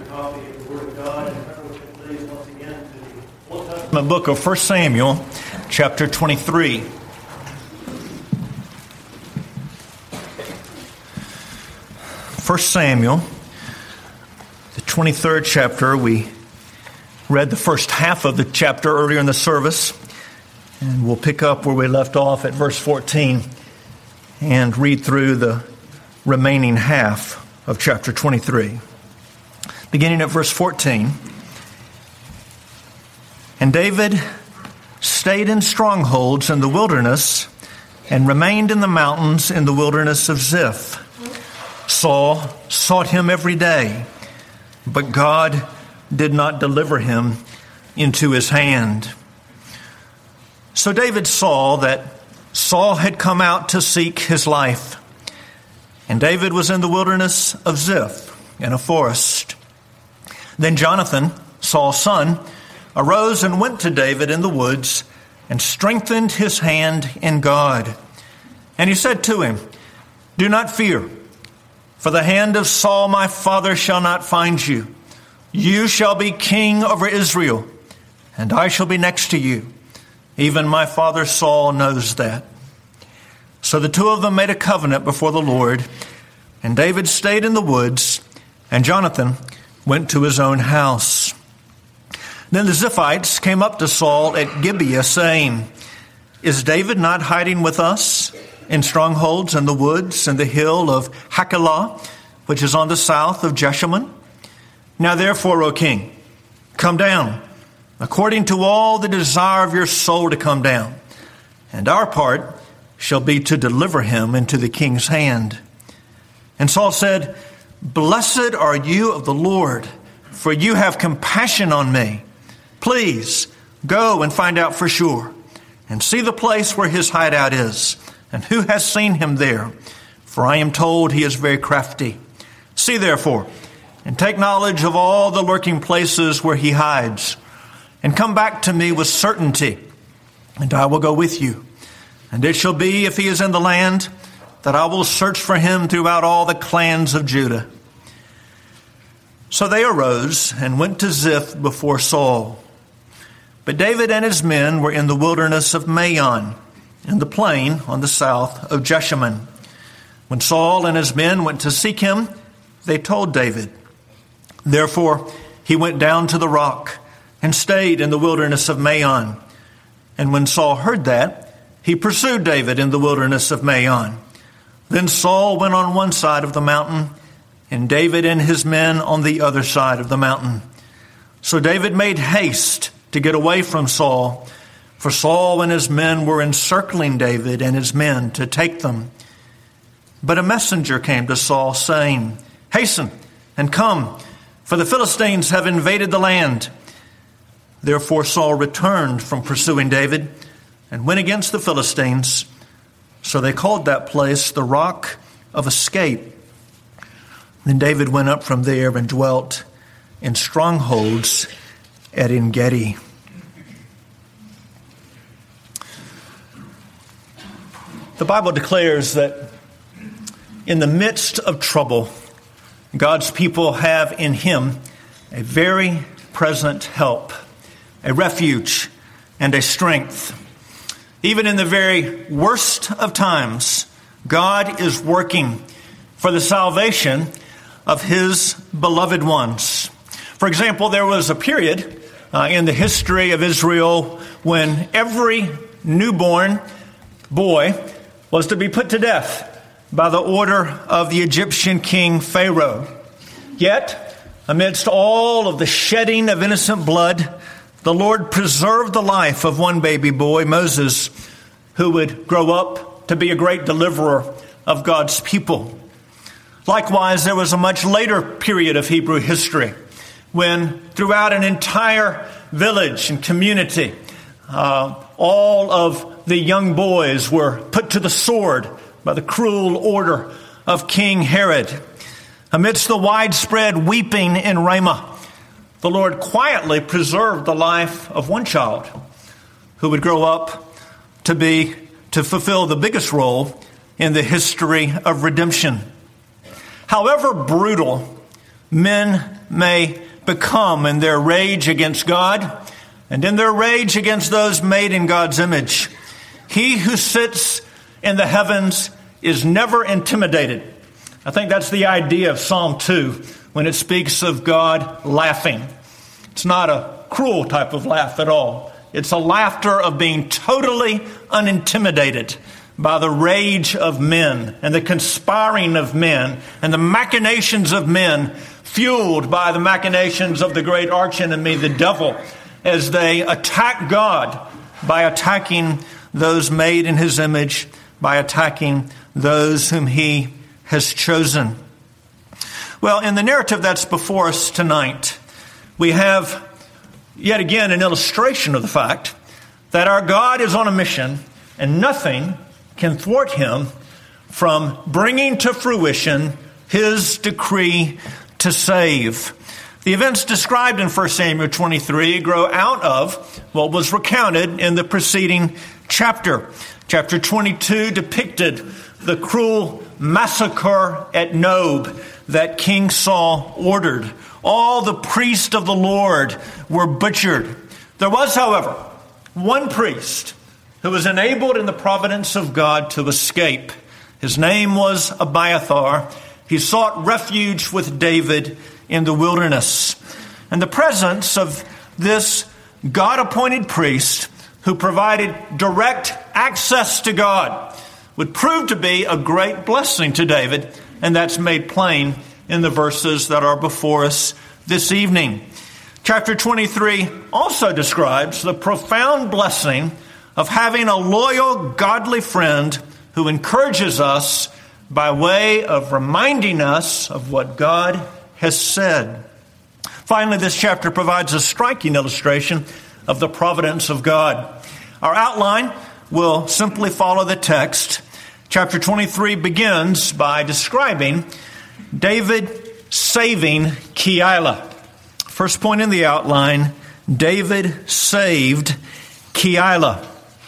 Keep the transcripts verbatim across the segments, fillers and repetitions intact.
copy of the Word of God, and turn with me, please, once again to the Old Testament book of First Samuel, chapter twenty-three. First Samuel, the twenty-third chapter. We read the first half of the chapter earlier in the service, and we'll pick up where we left off at verse fourteen and read through the remaining half of chapter twenty-three. Beginning at verse fourteen. And David stayed in strongholds in the wilderness and remained in the mountains in the wilderness of Ziph. Saul sought him every day, but God did not deliver him into his hand. So David saw that Saul had come out to seek his life, and David was in the wilderness of Ziph in a forest. Then Jonathan, Saul's son, arose and went to David in the woods and strengthened his hand in God. And he said to him, "Do not fear, for the hand of Saul my father shall not find you. You shall be king over Israel, and I shall be next to you. Even my father Saul knows that." So the two of them made a covenant before the Lord, and David stayed in the woods, and Jonathan went to his own house. Then the Ziphites came up to Saul at Gibeah, saying, "Is David not hiding with us in strongholds in the woods and the hill of Hachilah, which is on the south of Jeshimon? Now therefore, O king, come down, according to all the desire of your soul to come down, and our part shall be to deliver him into the king's hand." And Saul said, "Blessed are you of the Lord, for you have compassion on me. Please go and find out for sure, and see the place where his hideout is, and who has seen him there, for I am told he is very crafty. See therefore, and take knowledge of all the lurking places where he hides, and come back to me with certainty, and I will go with you. And it shall be, if he is in the land, that I will search for him throughout all the clans of Judah." So they arose and went to Ziph before Saul. But David and his men were in the wilderness of Maon, in the plain on the south of Jeshimon. When Saul and his men went to seek him, they told David. Therefore he went down to the rock and stayed in the wilderness of Maon. And when Saul heard that, he pursued David in the wilderness of Maon. Then Saul went on one side of the mountain, and David and his men on the other side of the mountain. So David made haste to get away from Saul, for Saul and his men were encircling David and his men to take them. But a messenger came to Saul, saying, "Hasten and come, for the Philistines have invaded the land." Therefore Saul returned from pursuing David and went against the Philistines. So they called that place the Rock of Escape. Then David went up from there and dwelt in strongholds at En-gedi. The Bible declares that in the midst of trouble, God's people have in him a very present help, a refuge, and a strength. Even in the very worst of times, God is working for the salvation of his beloved ones. For example, there was a period uh, in the history of Israel when every newborn boy was to be put to death by the order of the Egyptian king Pharaoh. Yet, amidst all of the shedding of innocent blood, the Lord preserved the life of one baby boy, Moses, who would grow up to be a great deliverer of God's people. Likewise, there was a much later period of Hebrew history when throughout an entire village and community, uh, all of the young boys were put to the sword by the cruel order of King Herod. Amidst the widespread weeping in Ramah, the Lord quietly preserved the life of one child who would grow up to be, to fulfill the biggest role in the history of redemption. However brutal men may become in their rage against God and in their rage against those made in God's image. He who sits in the heavens is never intimidated. I think that's the idea of Psalm two when it speaks of God laughing. It's not a cruel type of laugh at all. It's a laughter of being totally unintimidated by the rage of men and the conspiring of men and the machinations of men, fueled by the machinations of the great archenemy, the devil, as they attack God by attacking those made in his image, by attacking those whom he has chosen. Well, in the narrative that's before us tonight, we have yet again an illustration of the fact that our God is on a mission and nothing can thwart him from bringing to fruition his decree to save. The events described in First Samuel twenty-three grow out of what was recounted in the preceding chapter. Chapter twenty-two depicted the cruel massacre at Nob that King Saul ordered. All the priests of the Lord were butchered. There was, however, one priest who was enabled in the providence of God to escape. His name was Abiathar. He sought refuge with David in the wilderness. And the presence of this God-appointed priest who provided direct access to God would prove to be a great blessing to David, and that's made plain in the verses that are before us this evening. Chapter twenty-three also describes the profound blessing of having a loyal, godly friend who encourages us by way of reminding us of what God has said. Finally, this chapter provides a striking illustration of the providence of God. Our outline will simply follow the text. Chapter twenty-three begins by describing David saving Keilah. First point in the outline, David saved Keilah.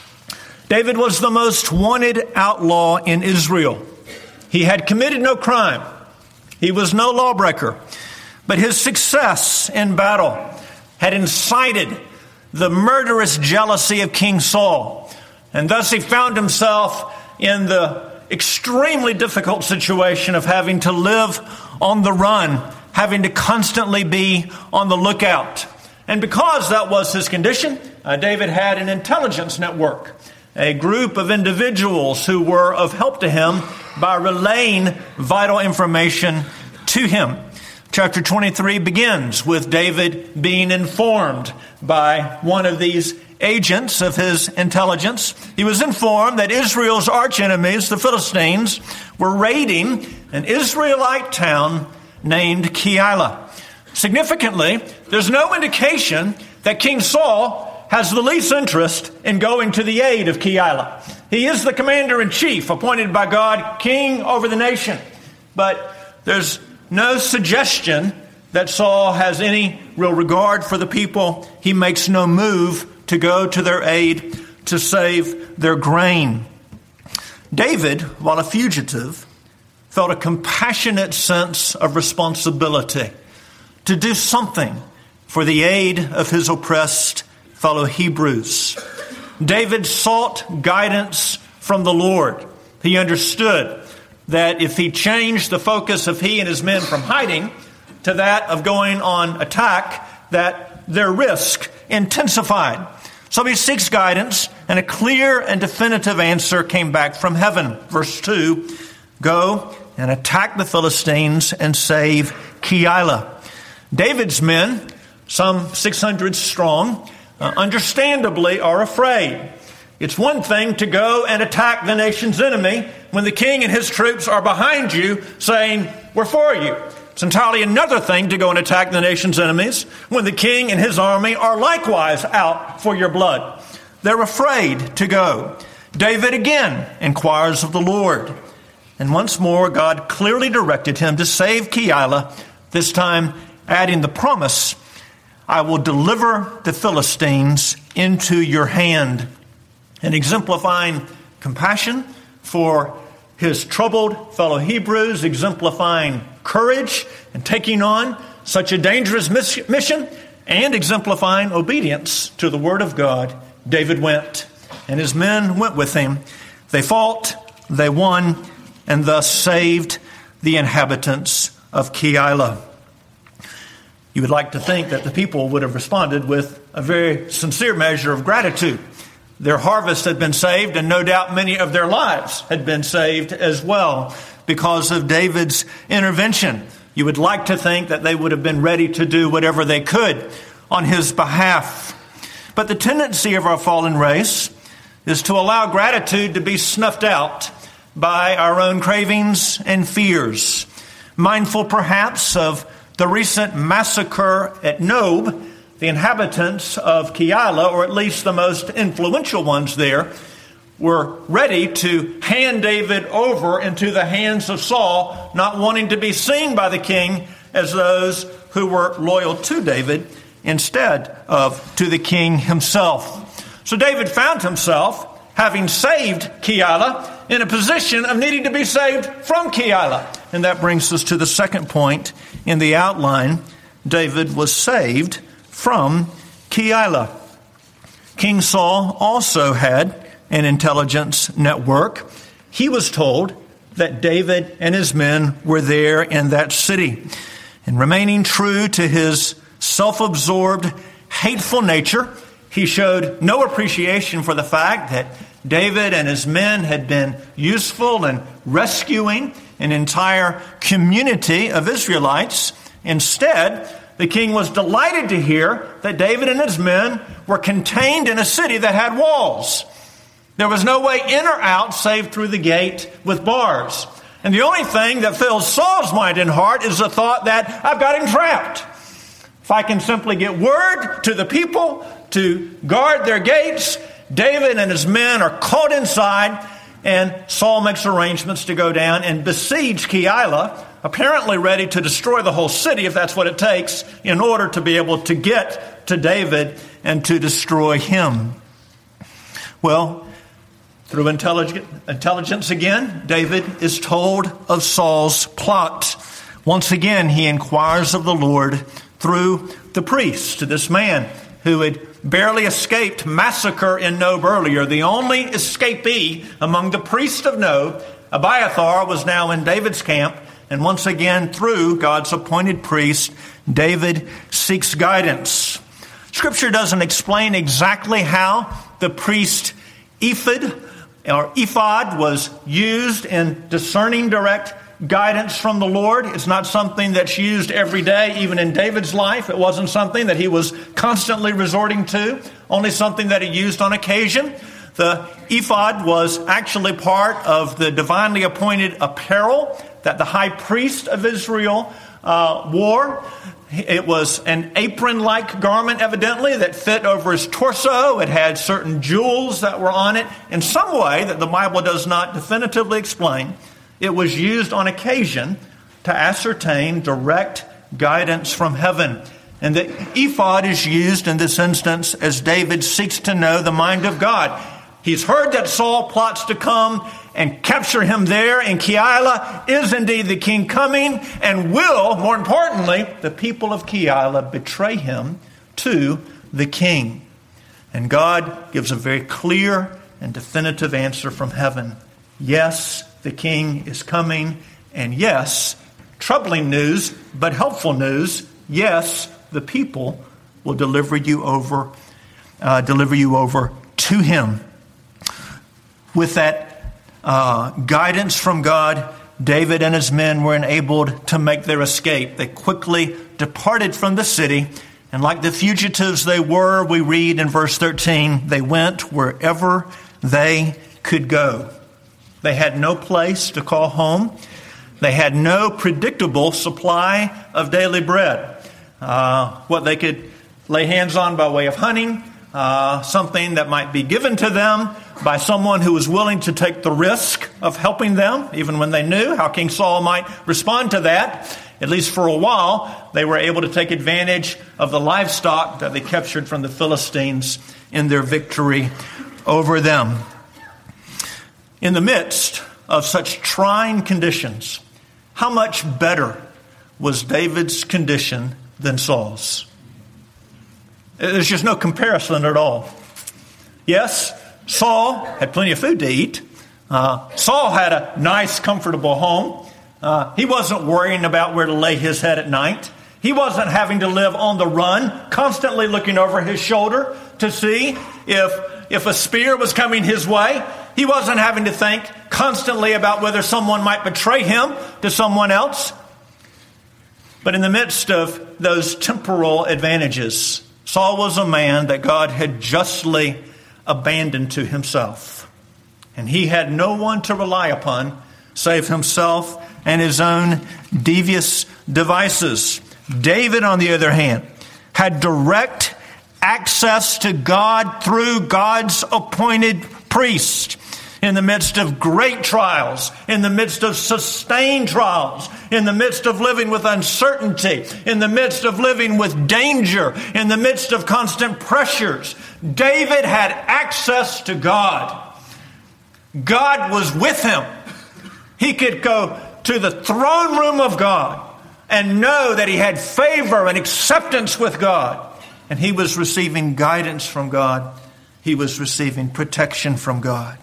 David was the most wanted outlaw in Israel. He had committed no crime. He was no lawbreaker. But his success in battle had incited the murderous jealousy of King Saul. And thus he found himself in the extremely difficult situation of having to live on the run, having to constantly be on the lookout. And because that was his condition, uh, David had an intelligence network, a group of individuals who were of help to him by relaying vital information to him. Chapter twenty-three begins with David being informed by one of these agents of his intelligence. He was informed that Israel's archenemies, the Philistines, were raiding an Israelite town named Keilah. Significantly, there's no indication that King Saul has the least interest in going to the aid of Keilah. He is the commander-in-chief appointed by God, king over the nation. But there's no suggestion that Saul has any real regard for the people. He makes no move to go to their aid to save their grain. David, while a fugitive, felt a compassionate sense of responsibility to do something for the aid of his oppressed fellow Hebrews. David sought guidance from the Lord. He understood that if he changed the focus of he and his men from hiding to that of going on attack, that their risk intensified. So he seeks guidance, and a clear and definitive answer came back from heaven. Verse two, go and attack the Philistines and save Keilah. David's men, some six hundred strong, uh, understandably are afraid. It's one thing to go and attack the nation's enemy when the king and his troops are behind you saying, we're for you. It's entirely another thing to go and attack the nation's enemies when the king and his army are likewise out for your blood. They're afraid to go. David again inquires of the Lord. And once more, God clearly directed him to save Keilah, this time adding the promise, I will deliver the Philistines into your hand. And exemplifying compassion for his troubled fellow Hebrews, exemplifying courage and taking on such a dangerous mission, and exemplifying obedience to the word of God, David went, and his men went with him. They fought, they won, and thus saved the inhabitants of Keilah. You would like to think that the people would have responded with a very sincere measure of gratitude. Their harvest had been saved, and no doubt many of their lives had been saved as well because of David's intervention. You would like to think that they would have been ready to do whatever they could on his behalf. But the tendency of our fallen race is to allow gratitude to be snuffed out by our own cravings and fears. Mindful perhaps of the recent massacre at Nob, the inhabitants of Keilah, or at least the most influential ones there, were ready to hand David over into the hands of Saul, not wanting to be seen by the king as those who were loyal to David instead of to the king himself. So David found himself, having saved Keilah, in a position of needing to be saved from Keilah. And that brings us to the second point in the outline. David was saved from Keilah. King Saul also had an intelligence network. He was told that David and his men were there in that city. And remaining true to his self-absorbed, hateful nature, he showed no appreciation for the fact that David and his men had been useful in rescuing an entire community of Israelites. Instead, the king was delighted to hear that David and his men were contained in a city that had walls. There was no way in or out save through the gate with bars. And the only thing that fills Saul's mind and heart is the thought that I've got him trapped. If I can simply get word to the people to guard their gates, David and his men are caught inside, and Saul makes arrangements to go down and besiege Keilah, apparently ready to destroy the whole city if that's what it takes in order to be able to get to David and to destroy him. Well, through intelligence again, David is told of Saul's plot. Once again, he inquires of the Lord through the priest, this man who had barely escaped massacre in Nob earlier. The only escapee among the priests of Nob, Abiathar, was now in David's camp. And once again, through God's appointed priest, David seeks guidance. Scripture doesn't explain exactly how the priest ephod or ephod was used in discerning direct guidance from the Lord. It's not something that's used every day, even in David's life. It wasn't something that he was constantly resorting to, only something that he used on occasion. The ephod was actually part of the divinely appointed apparel that the high priest of Israel uh, wore. It was an apron-like garment, evidently, that fit over his torso. It had certain jewels that were on it. In some way that the Bible does not definitively explain, it was used on occasion to ascertain direct guidance from heaven. And the ephod is used in this instance as David seeks to know the mind of God. He's heard that Saul plots to come and capture him there in Keilah. Is indeed the king coming? And will, more importantly, the people of Keilah betray him to the king? And God gives a very clear and definitive answer from heaven. Yes, the king is coming. And yes, troubling news, but helpful news. Yes, the people will deliver you over, uh, deliver you over to him. With that uh, guidance from God, David and his men were enabled to make their escape. They quickly departed from the city, and like the fugitives they were, we read in verse thirteen, they went wherever they could go. They had no place to call home. They had no predictable supply of daily bread. Uh, what they could lay hands on by way of hunting, uh, something that might be given to them by someone who was willing to take the risk of helping them, even when they knew how King Saul might respond to that. At least for a while, they were able to take advantage of the livestock that they captured from the Philistines in their victory over them. In the midst of such trying conditions, how much better was David's condition than Saul's? There's just no comparison at all. Yes, Saul had plenty of food to eat. Uh, Saul had a nice, comfortable home. Uh, he wasn't worrying about where to lay his head at night. He wasn't having to live on the run, constantly looking over his shoulder to see if, if a spear was coming his way. He wasn't having to think constantly about whether someone might betray him to someone else. But in the midst of those temporal advantages, Saul was a man that God had justly abandoned to himself. And he had no one to rely upon save himself and his own devious devices. David, on the other hand, had direct access to God through God's appointed priest. In the midst of great trials, in the midst of sustained trials, in the midst of living with uncertainty, in the midst of living with danger, in the midst of constant pressures, David had access to God. God was with him. He could go to the throne room of God and know that he had favor and acceptance with God. And he was receiving guidance from God. He was receiving protection from God.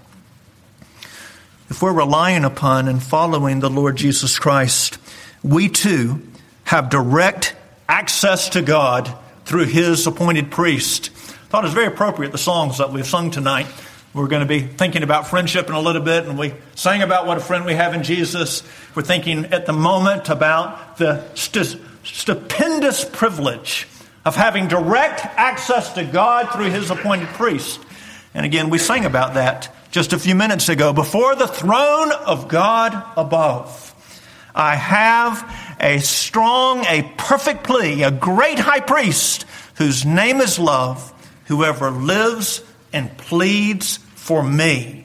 If we're relying upon and following the Lord Jesus Christ, we too have direct access to God through his appointed priest. I thought it was very appropriate, the songs that we've sung tonight. We're going to be thinking about friendship in a little bit, and we sang about what a friend we have in Jesus. We're thinking at the moment about the st- stupendous privilege of having direct access to God through his appointed priest. And again, we sang about that just a few minutes ago. Before the throne of God above, I have a strong, a perfect plea, a great high priest whose name is love, whoever lives and pleads for me.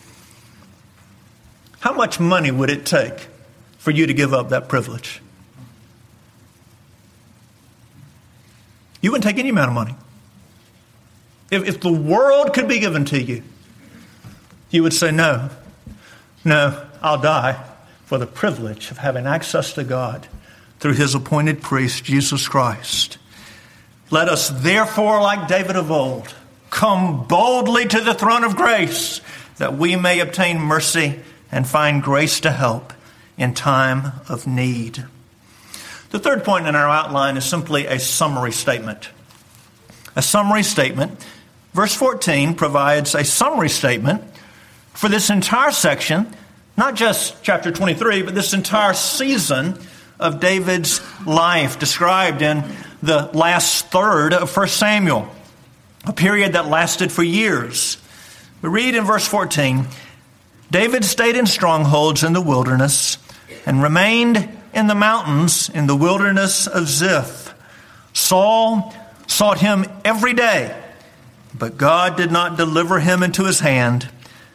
How much money would it take for you to give up that privilege? You wouldn't take any amount of money. If, if the world could be given to you, you would say, no, no, I'll die for the privilege of having access to God through his appointed priest, Jesus Christ. Let us therefore, like David of old, come boldly to the throne of grace, that we may obtain mercy and find grace to help in time of need. The third point in our outline is simply a summary statement. A summary statement. Verse fourteen provides a summary statement for this entire section, not just chapter twenty-three, but this entire season of David's life described in the last third of First Samuel, a period that lasted for years. We read in verse fourteen, David stayed in strongholds in the wilderness and remained in the mountains in the wilderness of Ziph. Saul sought him every day, but God did not deliver him into his hand.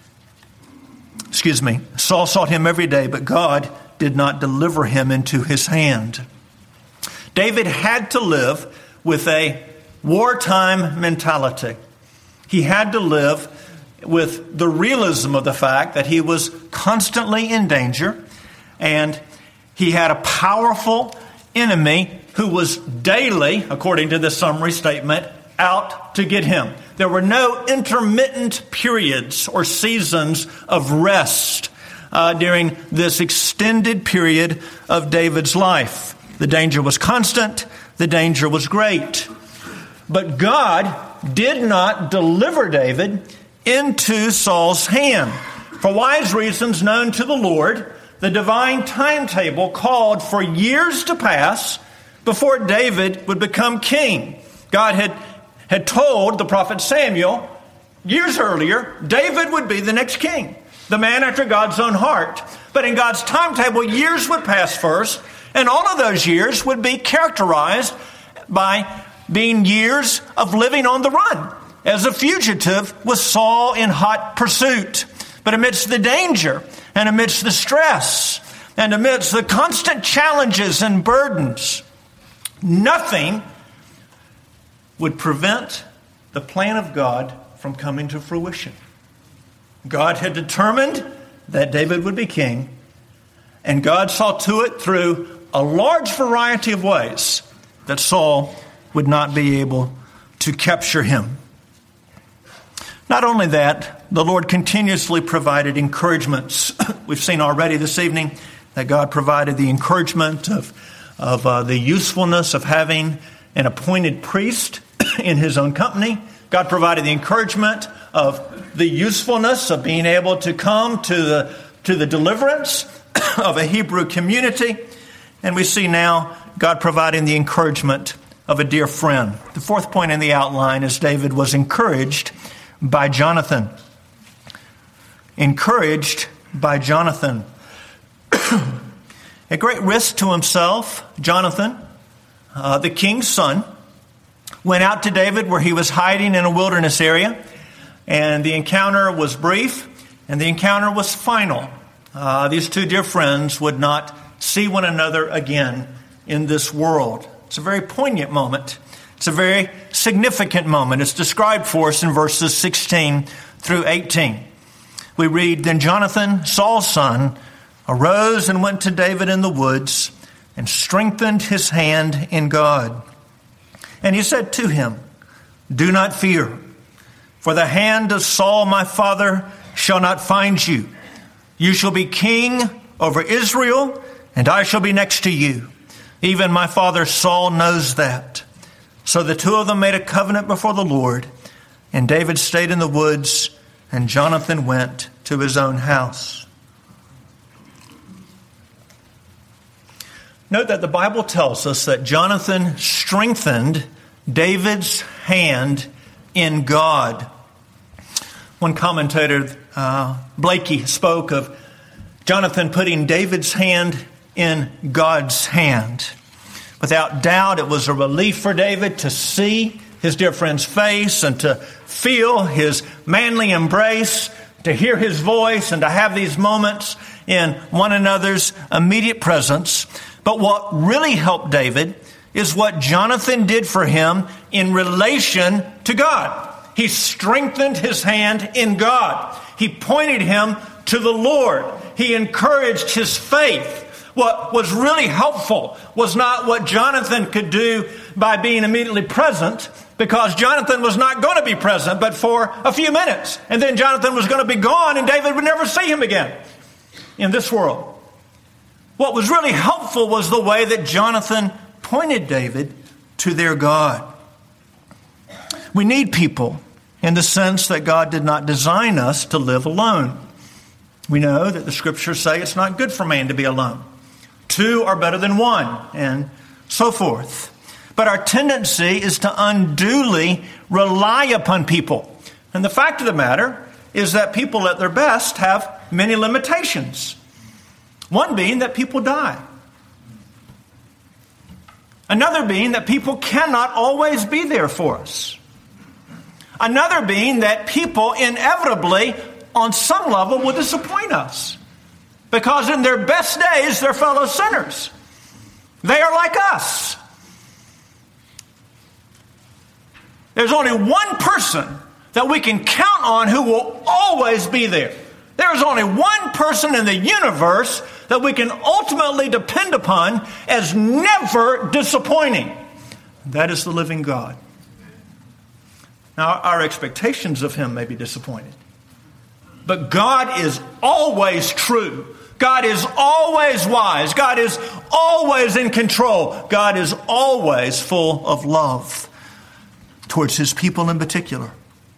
Excuse me. Saul sought him every day, but God did not deliver him into his hand. David had to live with a wartime mentality. He had to live with the realism of the fact that he was constantly in danger, and he had a powerful enemy who was daily, according to this summary statement, out to get him. There were no intermittent periods or seasons of rest uh, during this extended period of David's life. The danger was constant. The danger was great. But God did not deliver David into Saul's hand. For wise reasons known to the Lord, the divine timetable called for years to pass before David would become king. God had, had told the prophet Samuel years earlier, David would be the next king, the man after God's own heart. But in God's timetable, years would pass first, and all of those years would be characterized by being years of living on the run as a fugitive with Saul in hot pursuit. But amidst the danger and amidst the stress and amidst the constant challenges and burdens, nothing would prevent the plan of God from coming to fruition. God had determined that David would be king, and God saw to it through a large variety of ways that Saul would not be able to capture him. Not only that, the Lord continuously provided encouragements. We've seen already this evening that God provided the encouragement of, of uh, the usefulness of having an appointed priest in his own company. God provided the encouragement of the usefulness of being able to come to the, to the deliverance of a Hebrew community. And we see now God providing the encouragement of a dear friend. The fourth point in the outline is David was encouraged by Jonathan. Encouraged by Jonathan. At great risk to himself, Jonathan, uh, the king's son, went out to David where he was hiding in a wilderness area. And the encounter was brief, and the encounter was final. Uh, these two dear friends would not see one another again in this world. It's a very poignant moment. It's a very significant moment. It's described for us in verses sixteen through eighteen. We read, "Then Jonathan, Saul's son, arose and went to David in the woods and strengthened his hand in God. And he said to him, 'Do not fear, for the hand of Saul my father shall not find you. You shall be king over Israel, and I shall be next to you. Even my father Saul knows that.' So the two of them made a covenant before the Lord, and David stayed in the woods, and Jonathan went to his own house." Note that the Bible tells us that Jonathan strengthened David's hand in God. One commentator, uh, Blakey, spoke of Jonathan putting David's hand in God's hand. Without doubt, it was a relief for David to see his dear friend's face and to feel his manly embrace, to hear his voice, and to have these moments in one another's immediate presence. But what really helped David is what Jonathan did for him in relation to God. He strengthened his hand in God. He pointed him to the Lord. He encouraged his faith. What was really helpful was not what Jonathan could do by being immediately present, because Jonathan was not going to be present but for a few minutes. And then Jonathan was going to be gone and David would never see him again in this world. What was really helpful was the way that Jonathan pointed David to their God. We need people in the sense that God did not design us to live alone. We know that the scriptures say it's not good for man to be alone. Two are better than one, and so forth. But our tendency is to unduly rely upon people. And the fact of the matter is that people at their best have many limitations. One being that people die. Another being that people cannot always be there for us. Another being that people inevitably, on some level, will disappoint us. Because in their best days, they're fellow sinners. They are like us. There's only one person that we can count on who will always be there. There is only one person in the universe that we can ultimately depend upon as never disappointing. That is the living God. Now, our expectations of him may be disappointed. But God is always true. God is always wise. God is always in control. God is always full of love towards his people in particular.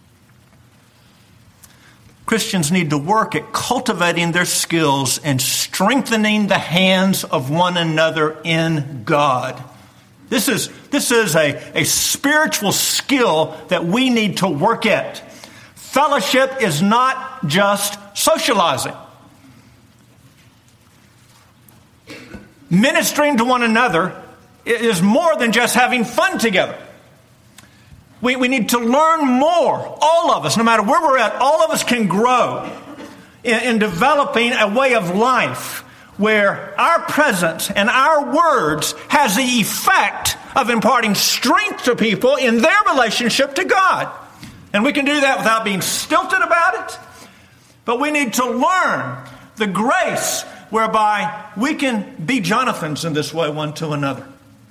Christians need to work at cultivating their skills and strengthening the hands of one another in God. This is, this is a, a spiritual skill that we need to work at. Fellowship is not just socializing. Ministering to one another is more than just having fun together. We, we need to learn more. All of us, no matter where we're at, all of us can grow in, in developing a way of life where our presence and our words has the effect of imparting strength to people in their relationship to God. And we can do that without being stilted about it. But we need to learn the grace whereby we can be Jonathans in this way one to another.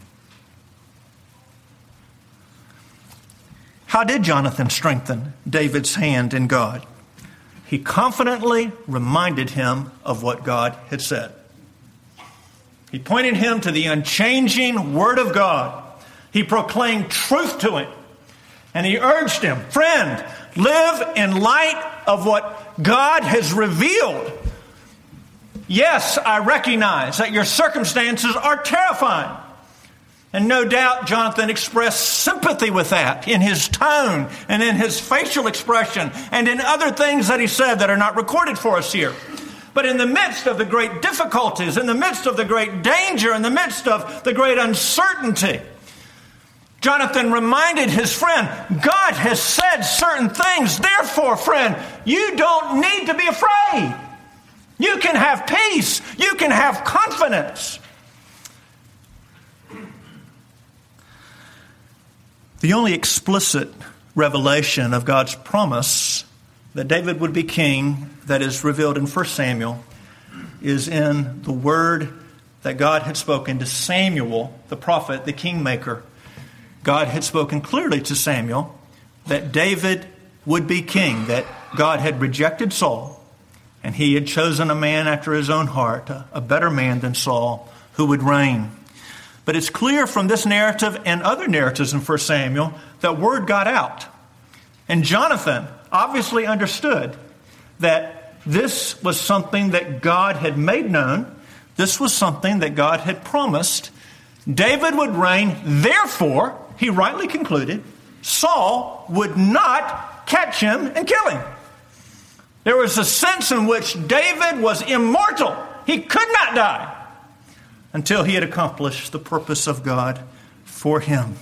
How did Jonathan strengthen David's hand in God? He confidently reminded him of what God had said. He pointed him to the unchanging Word of God. He proclaimed truth to him. And he urged him, friend, live in light of what God has revealed. Yes, I recognize that your circumstances are terrifying. And no doubt Jonathan expressed sympathy with that in his tone and in his facial expression and in other things that he said that are not recorded for us here. But in the midst of the great difficulties, in the midst of the great danger, in the midst of the great uncertainty, Jonathan reminded his friend, God has said certain things. Therefore, friend, you don't need to be afraid. You can have peace. You can have confidence. The only explicit revelation of God's promise that David would be king that is revealed in First Samuel is in the word that God had spoken to Samuel, the prophet, the kingmaker. God had spoken clearly to Samuel that David would be king, that God had rejected Saul, and he had chosen a man after his own heart, a better man than Saul, who would reign. But it's clear from this narrative and other narratives in First Samuel that word got out. And Jonathan obviously understood that this was something that God had made known. This was something that God had promised. David would reign. Therefore, he rightly concluded, Saul would not catch him and kill him. There was a sense in which David was immortal. He could not die until he had accomplished the purpose of God for him.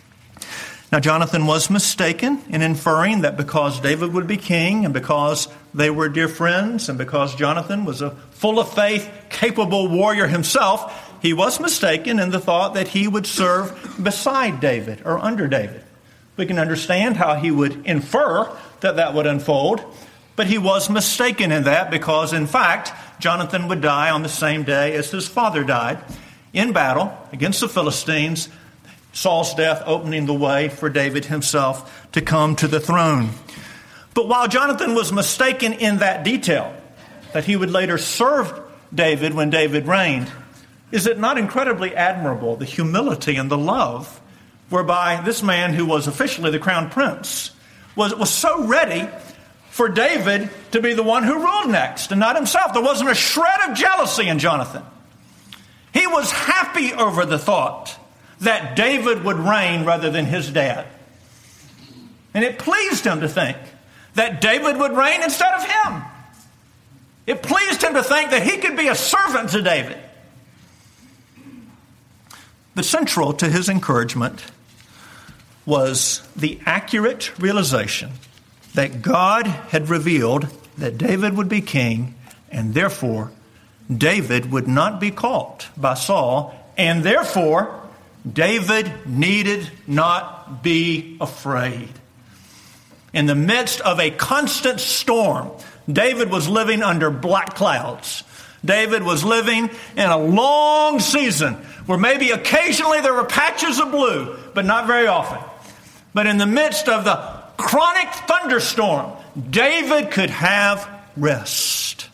Now, Jonathan was mistaken in inferring that because David would be king and because they were dear friends and because Jonathan was a full of faith, capable warrior himself, he was mistaken in the thought that he would serve beside David or under David. We can understand how he would infer that that would unfold, but he was mistaken in that because, in fact, Jonathan would die on the same day as his father died in battle against the Philistines, Saul's death opening the way for David himself to come to the throne. But while Jonathan was mistaken in that detail, that he would later serve David when David reigned, is it not incredibly admirable, the humility and the love whereby this man who was officially the crown prince was, was so ready for David to be the one who ruled next and not himself. There wasn't a shred of jealousy in Jonathan. He was happy over the thought that David would reign rather than his dad. And it pleased him to think that David would reign instead of him. It pleased him to think that he could be a servant to David. But central to his encouragement was the accurate realization that God had revealed that David would be king, and therefore David would not be caught by Saul, and therefore David needed not be afraid. In the midst of a constant storm, David was living under black clouds. David was living in a long season where maybe occasionally there were patches of blue, but not very often. But in the midst of the chronic thunderstorm, David could have rest.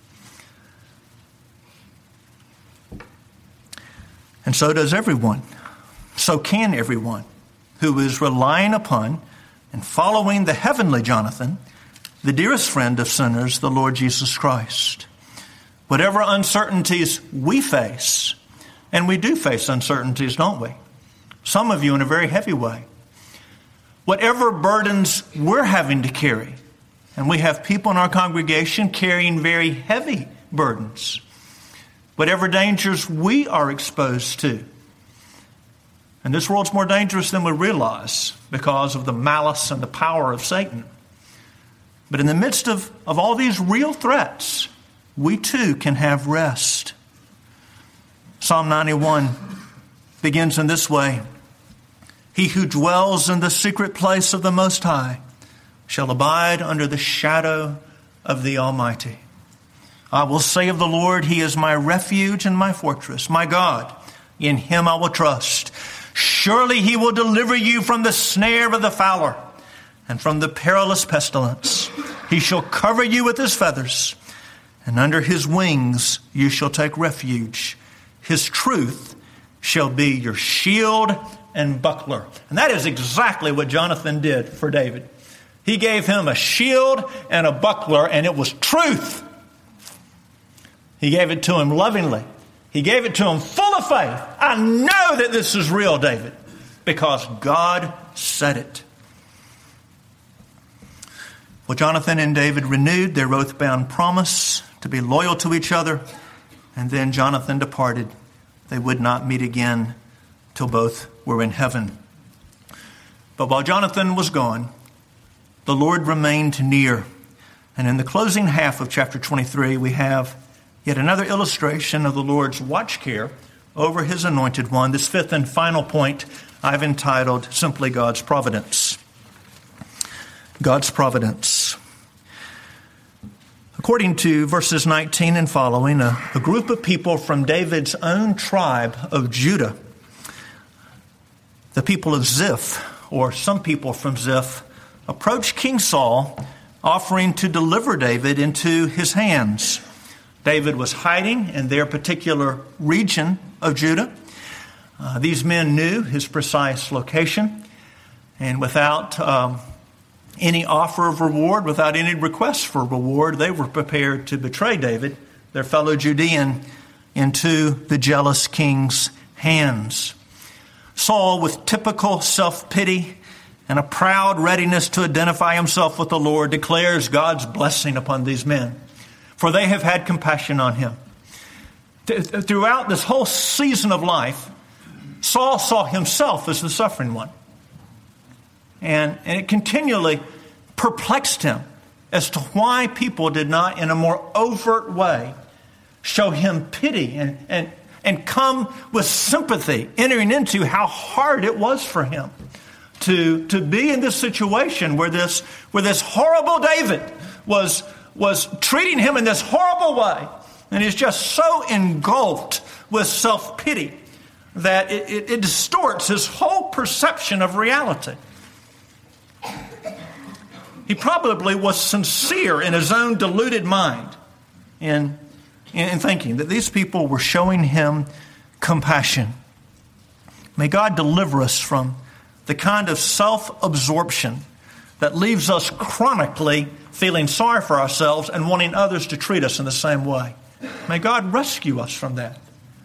And so does everyone. So can everyone who is relying upon and following the heavenly Jonathan, the dearest friend of sinners, the Lord Jesus Christ. Whatever uncertainties we face, and we do face uncertainties, don't we? Some of you in a very heavy way. Whatever burdens we're having to carry, and we have people in our congregation carrying very heavy burdens. Whatever dangers we are exposed to. And this world's more dangerous than we realize because of the malice and the power of Satan. But in the midst of, of all these real threats, we too can have rest. Psalm ninety-one begins in this way. He who dwells in the secret place of the Most High shall abide under the shadow of the Almighty. I will say of the Lord, he is my refuge and my fortress, my God. In him I will trust. Surely he will deliver you from the snare of the fowler and from the perilous pestilence. He shall cover you with his feathers, and under his wings you shall take refuge. His truth shall be your shield and buckler. And that is exactly what Jonathan did for David. He gave him a shield and a buckler, and it was truth. He gave it to him lovingly. He gave it to him full of faith. I know that this is real, David, because God said it. Well, Jonathan and David renewed their oath-bound promise to be loyal to each other, and then Jonathan departed. They would not meet again till both were in heaven. But while Jonathan was gone, the Lord remained near. And in the closing half of chapter twenty-three, we have yet another illustration of the Lord's watch care over his anointed one. This fifth and final point I've entitled simply God's providence. God's providence. According to verses nineteen and following, a, a group of people from David's own tribe of Judah, the people of Ziph, or some people from Ziph, approached King Saul, offering to deliver David into his hands. David was hiding in their particular region of Judah. Uh, these men knew his precise location, and without um, any offer of reward, without any request for reward, they were prepared to betray David, their fellow Judean, into the jealous king's hands. Saul, with typical self-pity and a proud readiness to identify himself with the Lord, declares God's blessing upon these men, for they have had compassion on him. Throughout this whole season of life, Saul saw himself as the suffering one. And, and it continually perplexed him as to why people did not, in a more overt way, show him pity and, and, and come with sympathy, entering into how hard it was for him to, to be in this situation where this, where this horrible David was, was treating him in this horrible way. And he's just so engulfed with self-pity that it, it, it distorts his whole perception of reality. He probably was sincere in his own deluded mind in, in thinking that these people were showing him compassion. May God deliver us from the kind of self-absorption that leaves us chronically feeling sorry for ourselves and wanting others to treat us in the same way. May God rescue us from that.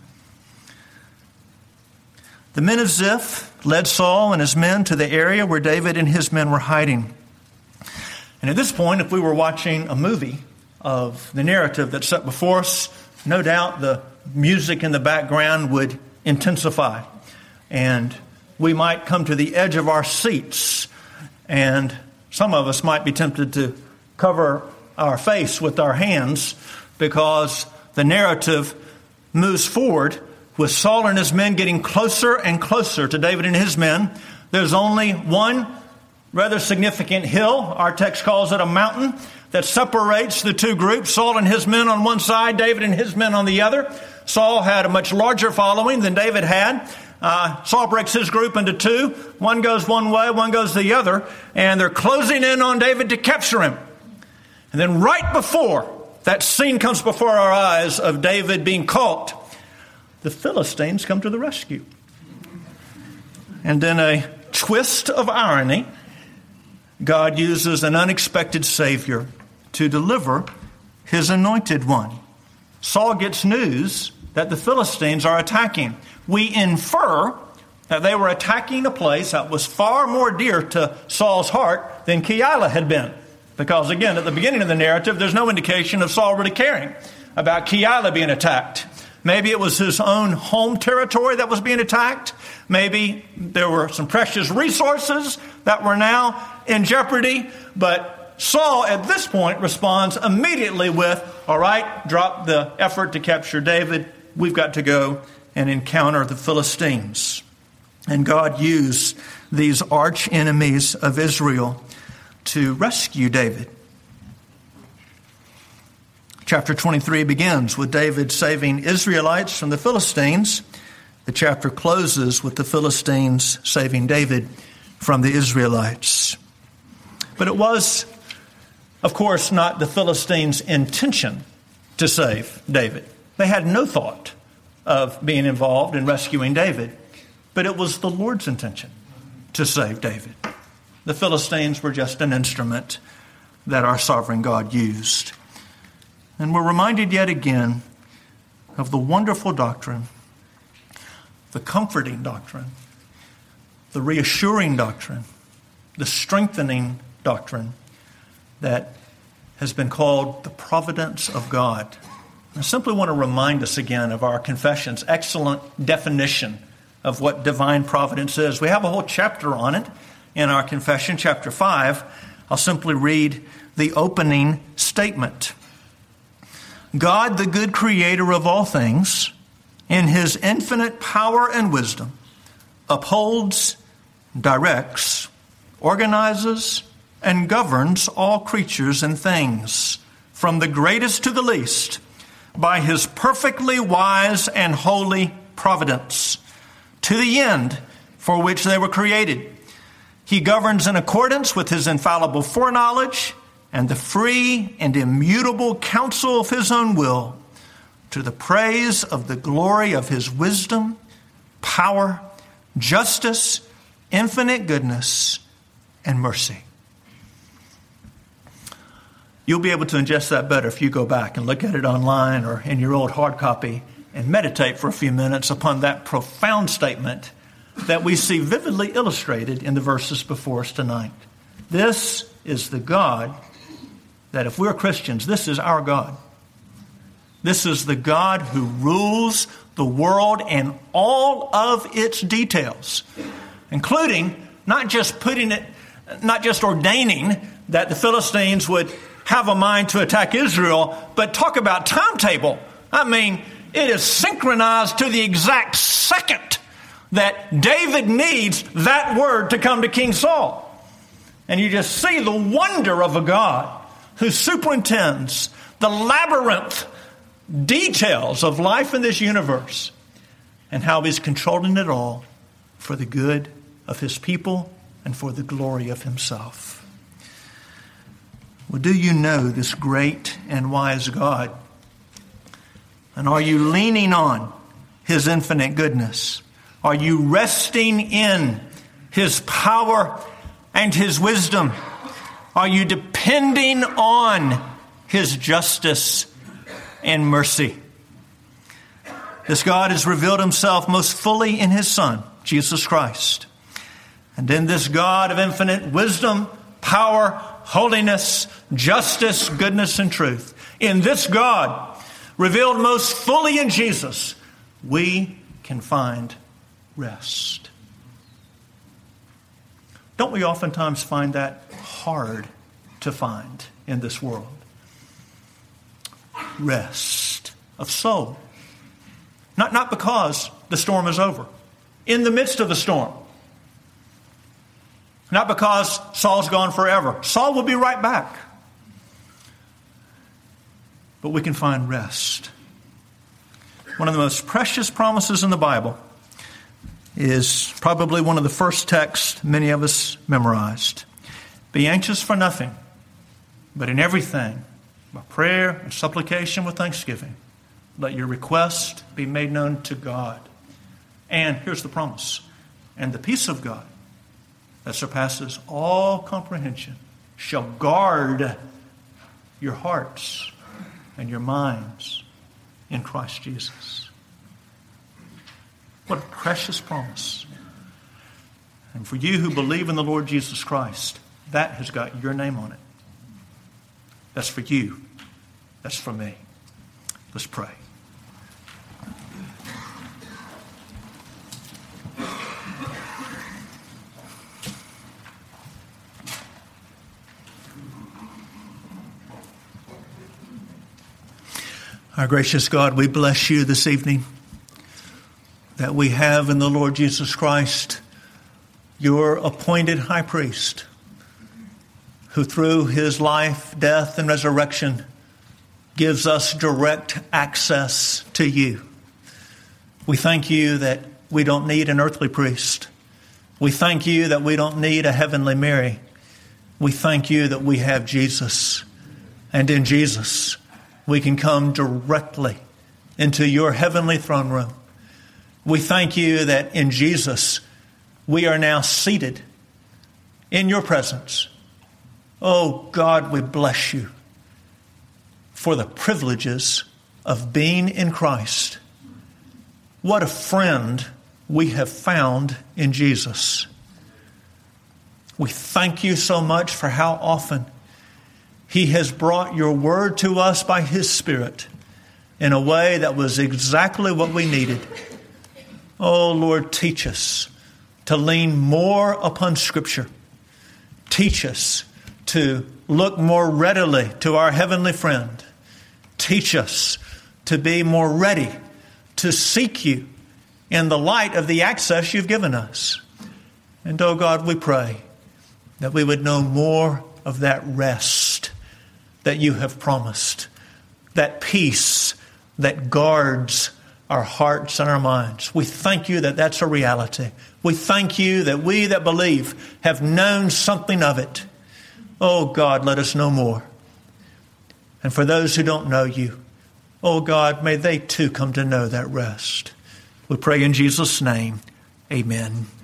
The men of Ziph led Saul and his men to the area where David and his men were hiding. And at this point, if we were watching a movie of the narrative that's set before us, no doubt the music in the background would intensify. And we might come to the edge of our seats. And some of us might be tempted to cover our face with our hands because the narrative moves forward with Saul and his men getting closer and closer to David and his men. There's only one rather significant hill, our text calls it a mountain, that separates the two groups, Saul and his men on one side, David and his men on the other. Saul had a much larger following than David had. Uh, Saul breaks his group into two. One goes one way, one goes the other, and they're closing in on David to capture him. And then right before that scene comes before our eyes of David being caught, the Philistines come to the rescue. And in a twist of irony, God uses an unexpected Savior to deliver his anointed one. Saul gets news that the Philistines are attacking. We infer that they were attacking a place that was far more dear to Saul's heart than Keilah had been. Because again, at the beginning of the narrative, there's no indication of Saul really caring about Keilah being attacked. Maybe it was his own home territory that was being attacked. Maybe there were some precious resources that were now in jeopardy. But Saul, at this point, responds immediately with, all right, drop the effort to capture David. We've got to go and encounter the Philistines. And God used these arch enemies of Israel to rescue David. Chapter twenty-three begins with David saving Israelites from the Philistines. The chapter closes with the Philistines saving David from the Israelites. But it was, of course, not the Philistines' intention to save David. They had no thought of being involved in rescuing David, but it was the Lord's intention to save David. The Philistines were just an instrument that our sovereign God used. And we're reminded yet again of the wonderful doctrine, the comforting doctrine, the reassuring doctrine, the strengthening doctrine that has been called the providence of God. I simply want to remind us again of our confession's excellent definition of what divine providence is. We have a whole chapter on it in our confession, chapter five. I'll simply read the opening statement. God, the good creator of all things, in his infinite power and wisdom, upholds, directs, organizes, and governs all creatures and things, from the greatest to the least, by his perfectly wise and holy providence, to the end for which they were created. He governs in accordance with his infallible foreknowledge and the free and immutable counsel of his own will, to the praise of the glory of his wisdom, power, justice, infinite goodness, and mercy. You'll be able to ingest that better if you go back and look at it online or in your old hard copy and meditate for a few minutes upon that profound statement that we see vividly illustrated in the verses before us tonight. This is the God that, if we're Christians, this is our God. This is the God who rules the world and all of its details, including not just putting it, not just ordaining that the Philistines would have a mind to attack Israel, but talk about timetable. I mean, it is synchronized to the exact second that David needs that word to come to King Saul. And you just see the wonder of a God who superintends the labyrinth details of life in this universe and how he's controlling it all for the good of his people and for the glory of himself. Well, do you know this great and wise God? And are you leaning on his infinite goodness? Are you resting in his power and his wisdom? Are you depending on his justice and mercy? This God has revealed himself most fully in his Son, Jesus Christ. And in this God of infinite wisdom, power, holiness, justice, goodness, and truth, in this God, revealed most fully in Jesus, we can find rest. Don't we oftentimes find that hard to find in this world? Rest of soul. Not, not because the storm is over. In the midst of the storm. Not because Saul's gone forever. Saul will be right back. But we can find rest. One of the most precious promises in the Bible is probably one of the first texts many of us memorized. Be anxious for nothing, but in everything, by prayer and supplication with thanksgiving, let your request be made known to God. And here's the promise. And the peace of God that surpasses all comprehension shall guard your hearts and your minds in Christ Jesus. What a precious promise. And for you who believe in the Lord Jesus Christ, that has got your name on it. That's for you. That's for me. Let's pray. Our gracious God, we bless you this evening that we have in the Lord Jesus Christ, your appointed high priest, who through his life, death, and resurrection gives us direct access to you. We thank you that we don't need an earthly priest. We thank you that we don't need a heavenly Mary. We thank you that we have Jesus. And in Jesus, we can come directly into your heavenly throne room. We thank you that in Jesus, we are now seated in your presence. Oh God, we bless you for the privileges of being in Christ. What a friend we have found in Jesus. We thank you so much for how often he has brought your word to us by his Spirit in a way that was exactly what we needed. Oh Lord, teach us to lean more upon Scripture. Teach us to look more readily to our heavenly friend. Teach us to be more ready to seek you in the light of the access you've given us. And oh God, we pray that we would know more of that rest that you have promised, that peace that guards our hearts and our minds. We thank you that that's a reality. We thank you that we that believe have known something of it. Oh God, let us know more. And for those who don't know you, oh God, may they too come to know that rest. We pray in Jesus' name. Amen.